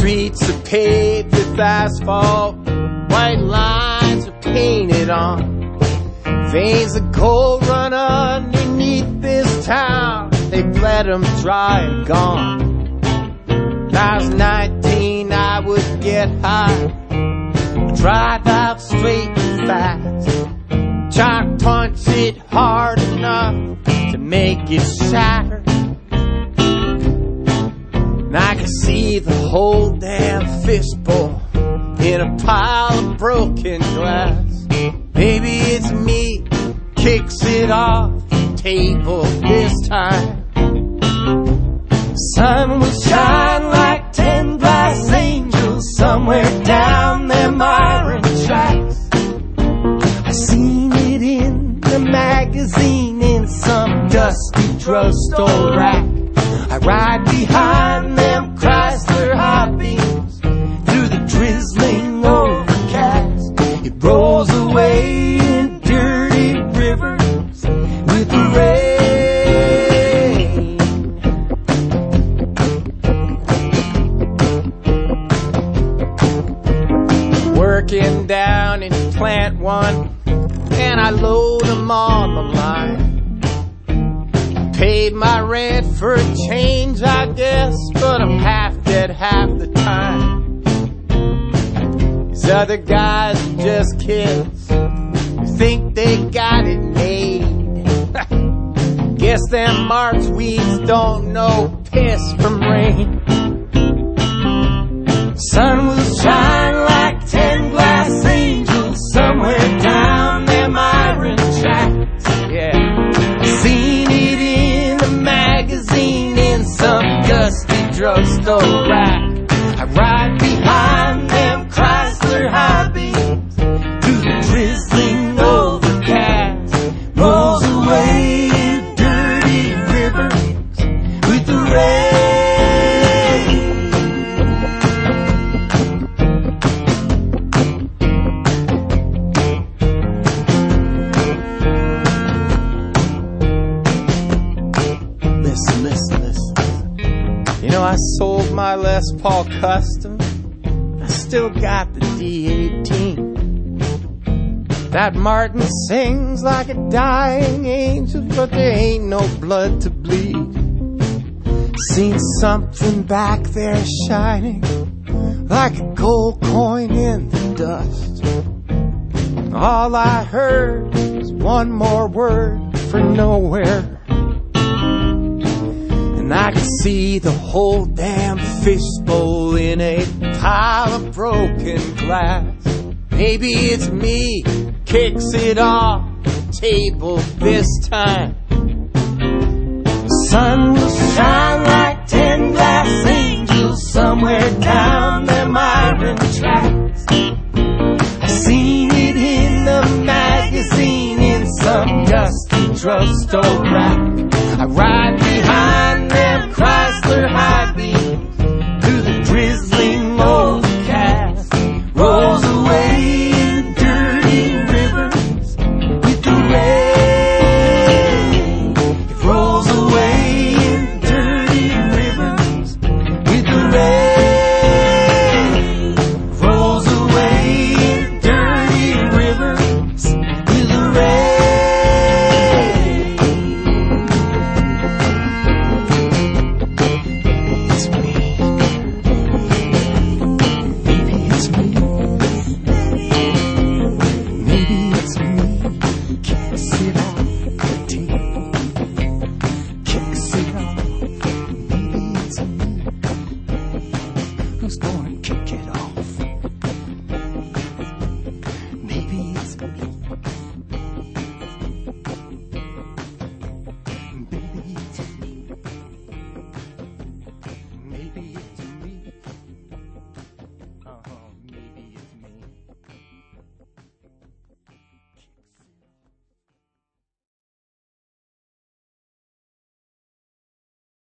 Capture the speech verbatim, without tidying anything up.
streets are paved with asphalt, white lines are painted on. Veins of gold run underneath this town, they bled them dry and gone. When I was nineteen, I would get high, drive out straight and fast, try to punch it hard enough to make it shatter. And I can see the whole damn fishbowl in a pile of broken glass. Maybe it's me, kicks it off the table this time. The sun will shine like ten glass angels somewhere down them iron tracks. I seen it in the magazine in some dusty drugstore rack. I ride behind them Chrysler high beams through the drizzling overcast. It rolls away in dirty rivers with the rain. Working down in plant one, and I load them on the line. Paid my rent for a change, I guess, but I'm half dead half the time. These other guys are just kids who think they got it made. Guess them March weeds don't know piss from rain. Sun will shine like ten glass angels somewhere down them iron tracks. Yeah, seen it in a magazine in some dusty drugstore rack. I ride behind them Chrysler high beams through the drizzling overcast. Rolls away in dirty rivers with the rain. Listen, listen, listen. You know, I sold my Les Paul Custom. I still got the D eighteen. That Martin sings like a dying angel, but there ain't no blood to bleed. Seen something back there shining like a gold coin in the dust. All I heard was one more word for nowhere. And I can see the whole damn fishbowl in a pile of broken glass. Maybe it's me, kicks it off the table this time. The sun will shine like ten glass angels somewhere down them iron tracks. I seen it in the magazine in some dusty drugstore rack.